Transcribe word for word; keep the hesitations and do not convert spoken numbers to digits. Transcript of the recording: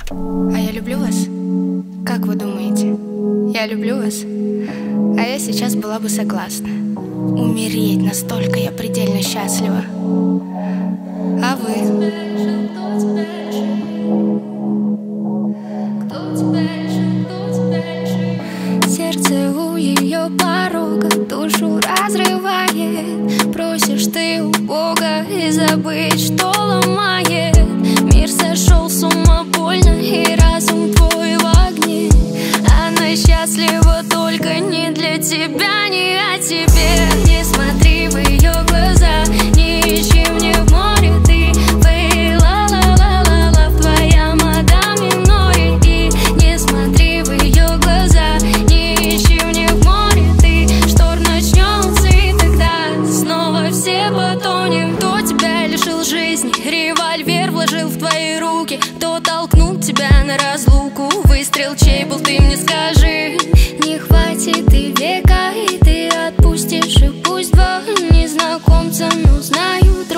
А я люблю вас? Как вы думаете? Я люблю вас? А я сейчас была бы согласна умереть, настолько я предельно счастлива. А вы? Сердце у ее порога душу разрывает. Просишь ты у Бога и забыть, что ломает. Мир сошел с ума больно, и разум твой в огне. Она счастлива только не для тебя, не о тебе. Не смотри в ее глаза, не ищи мне в море ты. Фейла, ла ла ла ла, твоя мадам миноре. И не смотри в ее глаза, не ищи мне в море ты. Шторм начнется, и тогда снова все потонем. Кто тебя лишил жизни, револьвер вложил в твои руки? Кто толкнул тебя на разлуку? Выстрел чей был, ты мне скажи. Не хватит и века, и ты отпустишь, и пусть два незнакомца, но знают.